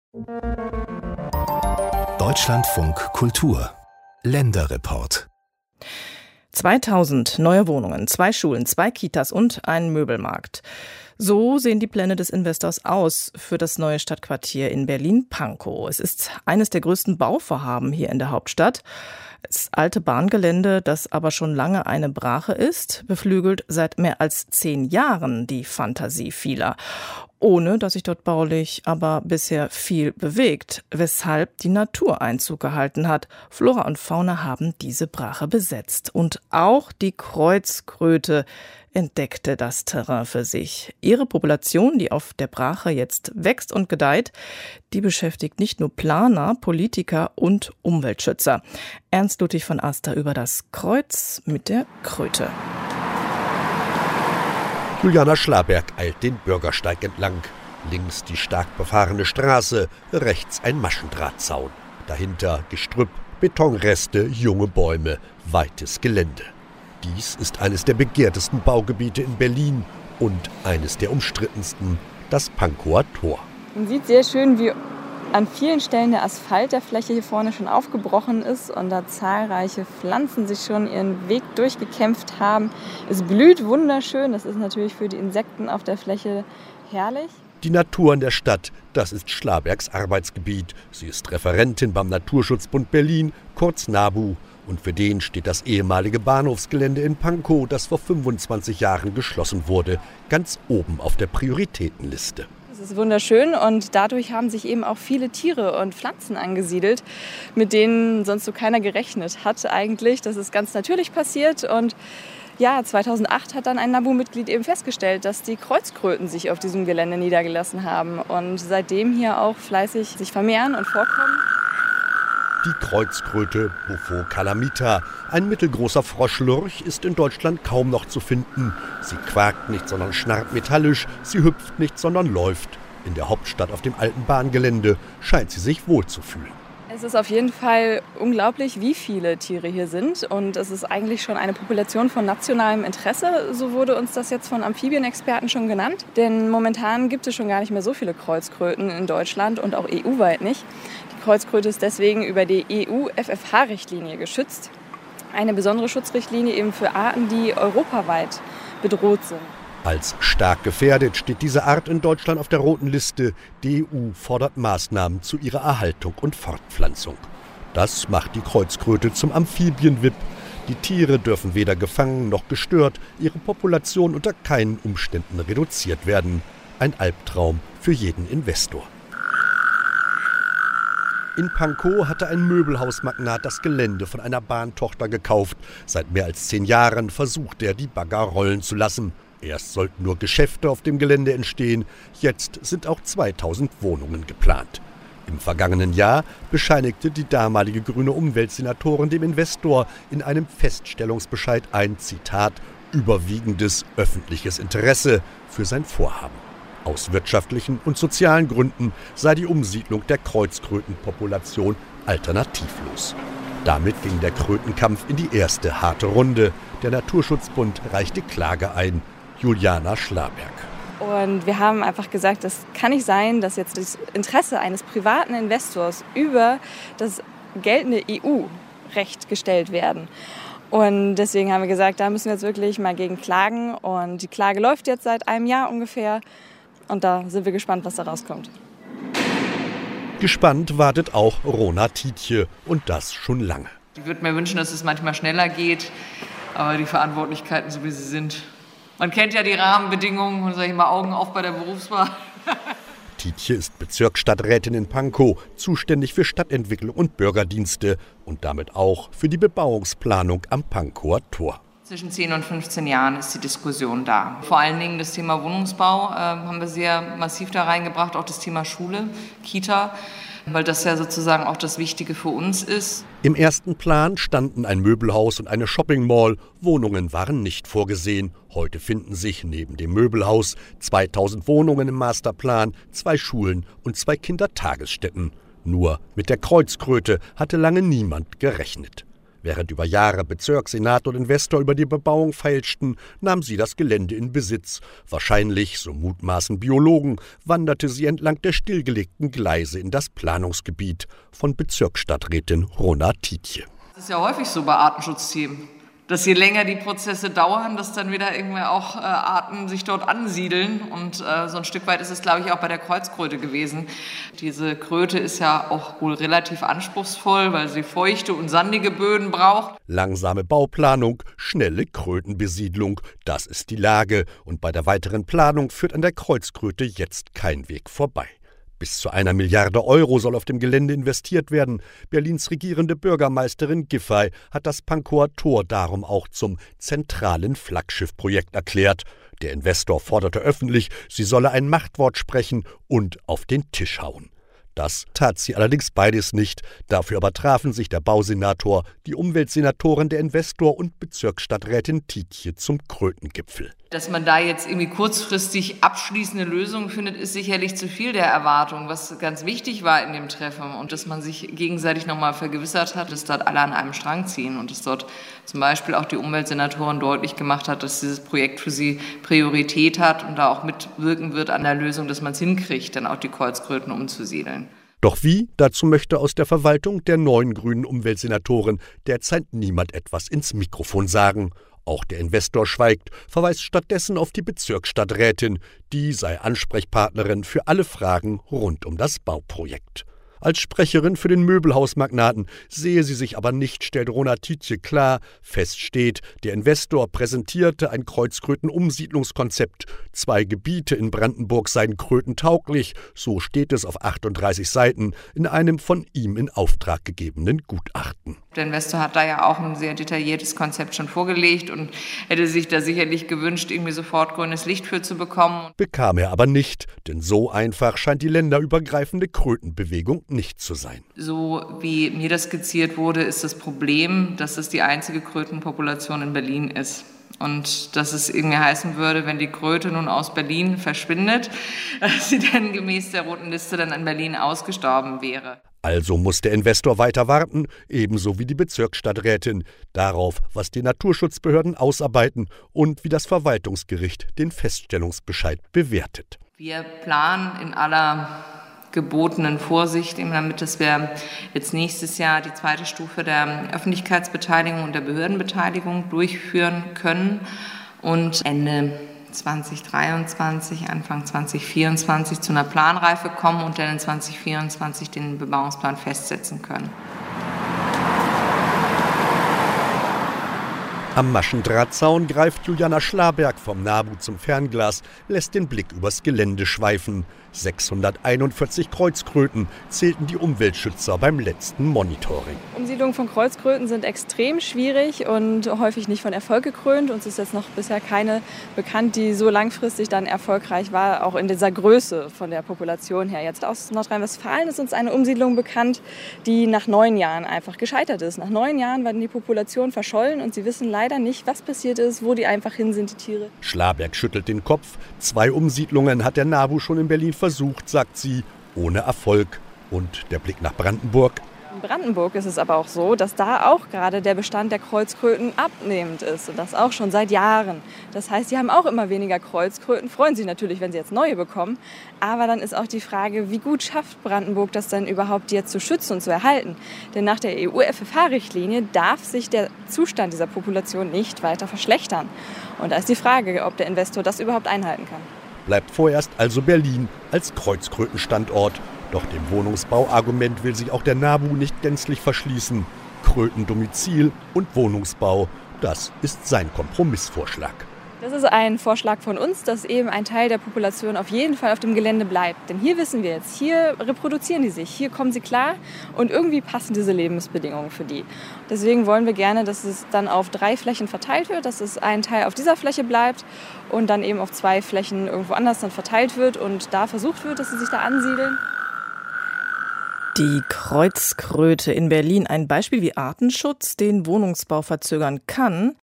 Deutschlandfunk Kultur Länderreport 2000 neue Wohnungen, 2 Schulen, 2 Kitas und ein Möbelmarkt. So sehen die Pläne des Investors aus für das neue Stadtquartier in Berlin-Pankow. Es ist eines der größten Bauvorhaben hier in der Hauptstadt. Das alte Bahngelände, das aber schon lange eine Brache ist, beflügelt seit mehr als 10 Jahren die Fantasie vieler. Ohne dass sich dort baulich aber bisher viel bewegt, weshalb die Natur Einzug gehalten hat. Flora und Fauna haben diese Brache besetzt. Und auch die Kreuzkröte entdeckte das Terrain für sich. Ihre Population, die auf der Brache jetzt wächst und gedeiht, die beschäftigt nicht nur Planer, Politiker und Umweltschützer. Ernst Ludwig von Aster über das Kreuz mit der Kröte. Juliana Schlaberg eilt den Bürgersteig entlang. Links die stark befahrene Straße, rechts ein Maschendrahtzaun. Dahinter Gestrüpp, Betonreste, junge Bäume, weites Gelände. Dies ist eines der begehrtesten Baugebiete in Berlin und eines der umstrittensten, das Pankower Tor. Man sieht sehr schön, wie an vielen Stellen der Asphalt der Fläche hier vorne schon aufgebrochen ist und da zahlreiche Pflanzen sich schon ihren Weg durchgekämpft haben. Es blüht wunderschön, das ist natürlich für die Insekten auf der Fläche herrlich. Die Natur in der Stadt, das ist Schlabergs Arbeitsgebiet. Sie ist Referentin beim Naturschutzbund Berlin, kurz NABU. Und für den steht das ehemalige Bahnhofsgelände in Pankow, das vor 25 Jahren geschlossen wurde, ganz oben auf der Prioritätenliste. Es ist wunderschön und dadurch haben sich eben auch viele Tiere und Pflanzen angesiedelt, mit denen sonst so keiner gerechnet hat eigentlich. Das ist ganz natürlich passiert und ja, 2008 hat dann ein NABU-Mitglied eben festgestellt, dass die Kreuzkröten sich auf diesem Gelände niedergelassen haben und seitdem hier auch fleißig sich vermehren und vorkommen. Die Kreuzkröte Bufo calamita, ein mittelgroßer Froschlurch, ist in Deutschland kaum noch zu finden. Sie quakt nicht, sondern schnarrt metallisch, sie hüpft nicht, sondern läuft. In der Hauptstadt auf dem alten Bahngelände scheint sie sich wohlzufühlen. Es ist auf jeden Fall unglaublich, wie viele Tiere hier sind und es ist eigentlich schon eine Population von nationalem Interesse, so wurde uns das jetzt von Amphibienexperten schon genannt. Denn momentan gibt es schon gar nicht mehr so viele Kreuzkröten in Deutschland und auch EU-weit nicht. Die Kreuzkröte ist deswegen über die EU-FFH-Richtlinie geschützt. Eine besondere Schutzrichtlinie eben für Arten, die europaweit bedroht sind. Als stark gefährdet steht diese Art in Deutschland auf der roten Liste. Die EU fordert Maßnahmen zu ihrer Erhaltung und Fortpflanzung. Das macht die Kreuzkröte zum Amphibien-VIP. Die Tiere dürfen weder gefangen noch gestört, ihre Population unter keinen Umständen reduziert werden. Ein Albtraum für jeden Investor. In Pankow hatte ein Möbelhausmagnat das Gelände von einer Bahntochter gekauft. Seit mehr als 10 Jahren versucht er, die Bagger rollen zu lassen. Erst sollten nur Geschäfte auf dem Gelände entstehen, jetzt sind auch 2000 Wohnungen geplant. Im vergangenen Jahr bescheinigte die damalige grüne Umweltsenatorin dem Investor in einem Feststellungsbescheid ein, Zitat, überwiegendes öffentliches Interesse für sein Vorhaben. Aus wirtschaftlichen und sozialen Gründen sei die Umsiedlung der Kreuzkrötenpopulation alternativlos. Damit ging der Krötenkampf in die erste harte Runde. Der Naturschutzbund reichte Klage ein. Juliana Schlaberg. Und wir haben einfach gesagt, das kann nicht sein, dass jetzt das Interesse eines privaten Investors über das geltende EU-Recht gestellt werden. Und deswegen haben wir gesagt, da müssen wir jetzt wirklich mal gegen klagen. Und die Klage läuft jetzt seit einem Jahr ungefähr. Und da sind wir gespannt, was da rauskommt. Gespannt wartet auch Rona Tietje und das schon lange. Ich würde mir wünschen, dass es manchmal schneller geht, aber die Verantwortlichkeiten, so wie sie sind. Man kennt ja die Rahmenbedingungen und sage ich mal, Augen auf bei der Berufswahl. Tietje ist Bezirksstadträtin in Pankow, zuständig für Stadtentwicklung und Bürgerdienste und damit auch für die Bebauungsplanung am Pankower Tor. Zwischen 10 und 15 Jahren ist die Diskussion da. Vor allen Dingen das Thema Wohnungsbau haben wir sehr massiv da reingebracht, auch das Thema Schule, Kita, weil das ja sozusagen auch das Wichtige für uns ist. Im ersten Plan standen ein Möbelhaus und eine Shopping-Mall. Wohnungen waren nicht vorgesehen. Heute finden sich neben dem Möbelhaus 2000 Wohnungen im Masterplan, 2 Schulen und 2 Kindertagesstätten. Nur mit der Kreuzkröte hatte lange niemand gerechnet. Während über Jahre Bezirkssenat und Investor über die Bebauung feilschten, nahm sie das Gelände in Besitz. Wahrscheinlich, so mutmaßen Biologen, wanderte sie entlang der stillgelegten Gleise in das Planungsgebiet von Bezirksstadträtin Rona Tiedje. Das ist ja häufig so bei Artenschutzthemen, dass je länger die Prozesse dauern, dass dann wieder irgendwie auch Arten sich dort ansiedeln. Und so ein Stück weit ist es, glaube ich, auch bei der Kreuzkröte gewesen. Diese Kröte ist ja auch wohl relativ anspruchsvoll, weil sie feuchte und sandige Böden braucht. Langsame Bauplanung, schnelle Krötenbesiedlung, das ist die Lage. Und bei der weiteren Planung führt an der Kreuzkröte jetzt kein Weg vorbei. Bis zu 1 Milliarde Euro soll auf dem Gelände investiert werden. Berlins regierende Bürgermeisterin Giffey hat das Pankower Tor darum auch zum zentralen Flaggschiffprojekt erklärt. Der Investor forderte öffentlich, sie solle ein Machtwort sprechen und auf den Tisch hauen. Das tat sie allerdings beides nicht. Dafür aber trafen sich der Bausenator, die Umweltsenatorin, der Investor und Bezirksstadträtin Tiedje zum Krötengipfel. Dass man da jetzt irgendwie kurzfristig abschließende Lösungen findet, ist sicherlich zu viel der Erwartung. Was ganz wichtig war in dem Treffen und dass man sich gegenseitig nochmal vergewissert hat, dass dort alle an einem Strang ziehen und dass dort zum Beispiel auch die Umweltsenatorin deutlich gemacht hat, dass dieses Projekt für sie Priorität hat und da auch mitwirken wird an der Lösung, dass man es hinkriegt, dann auch die Kreuzkröten umzusiedeln. Doch wie? Dazu möchte aus der Verwaltung der neuen grünen Umweltsenatorin derzeit niemand etwas ins Mikrofon sagen. Auch der Investor schweigt, verweist stattdessen auf die Bezirksstadträtin, die sei Ansprechpartnerin für alle Fragen rund um das Bauprojekt. Als Sprecherin für den Möbelhausmagnaten sehe sie sich aber nicht, stellt Rona Tiedje klar. Fest steht, der Investor präsentierte ein Kreuzkröten-Umsiedlungskonzept. 2 Gebiete in Brandenburg seien krötentauglich, so steht es auf 38 Seiten in einem von ihm in Auftrag gegebenen Gutachten. Der Investor hat da ja auch ein sehr detailliertes Konzept schon vorgelegt und hätte sich da sicherlich gewünscht, irgendwie sofort grünes Licht für zu bekommen. Bekam er aber nicht, denn so einfach scheint die länderübergreifende Krötenbewegung nicht zu sein. So wie mir das skizziert wurde, ist das Problem, dass es die einzige Krötenpopulation in Berlin ist. Und dass es irgendwie heißen würde, wenn die Kröte nun aus Berlin verschwindet, dass sie dann gemäß der Roten Liste dann in Berlin ausgestorben wäre. Also muss der Investor weiter warten, ebenso wie die Bezirksstadträtin, darauf, was die Naturschutzbehörden ausarbeiten und wie das Verwaltungsgericht den Feststellungsbescheid bewertet. Wir planen in aller gebotenen Vorsicht, damit wir jetzt nächstes Jahr die 2. Stufe der Öffentlichkeitsbeteiligung und der Behördenbeteiligung durchführen können und Ende 2023, Anfang 2024 zu einer Planreife kommen und dann in 2024 den Bebauungsplan festsetzen können. Am Maschendrahtzaun greift Juliana Schlaberg vom NABU zum Fernglas, lässt den Blick übers Gelände schweifen. 641 Kreuzkröten zählten die Umweltschützer beim letzten Monitoring. Umsiedlungen von Kreuzkröten sind extrem schwierig und häufig nicht von Erfolg gekrönt. Uns ist jetzt noch bisher keine bekannt, die so langfristig dann erfolgreich war, auch in dieser Größe von der Population her. Jetzt aus Nordrhein-Westfalen ist uns eine Umsiedlung bekannt, die nach 9 Jahren einfach gescheitert ist. Nach 9 Jahren war die Population verschollen und sie wissen leider nicht, was passiert ist, wo die einfach hin sind, die Tiere. Schlaberg schüttelt den Kopf. 2 Umsiedlungen hat der NABU schon in Berlin versucht, sagt sie, ohne Erfolg. Und der Blick nach Brandenburg? In Brandenburg ist es aber auch so, dass da auch gerade der Bestand der Kreuzkröten abnehmend ist und das auch schon seit Jahren. Das heißt, sie haben auch immer weniger Kreuzkröten, freuen sich natürlich, wenn sie jetzt neue bekommen. Aber dann ist auch die Frage, wie gut schafft Brandenburg das denn überhaupt jetzt zu schützen und zu erhalten? Denn nach der EU-FFH-Richtlinie darf sich der Zustand dieser Population nicht weiter verschlechtern. Und da ist die Frage, ob der Investor das überhaupt einhalten kann. Bleibt vorerst also Berlin als Kreuzkrötenstandort. Doch dem Wohnungsbauargument will sich auch der NABU nicht gänzlich verschließen. Krötendomizil und Wohnungsbau, das ist sein Kompromissvorschlag. Das ist ein Vorschlag von uns, dass eben ein Teil der Population auf jeden Fall auf dem Gelände bleibt. Denn hier wissen wir jetzt, hier reproduzieren die sich, hier kommen sie klar und irgendwie passen diese Lebensbedingungen für die. Deswegen wollen wir gerne, dass es dann auf 3 Flächen verteilt wird, dass es ein Teil auf dieser Fläche bleibt und dann eben auf 2 Flächen irgendwo anders dann verteilt wird und da versucht wird, dass sie sich da ansiedeln. Die Kreuzkröte in Berlin, ein Beispiel, wie Artenschutz den Wohnungsbau verzögern kann.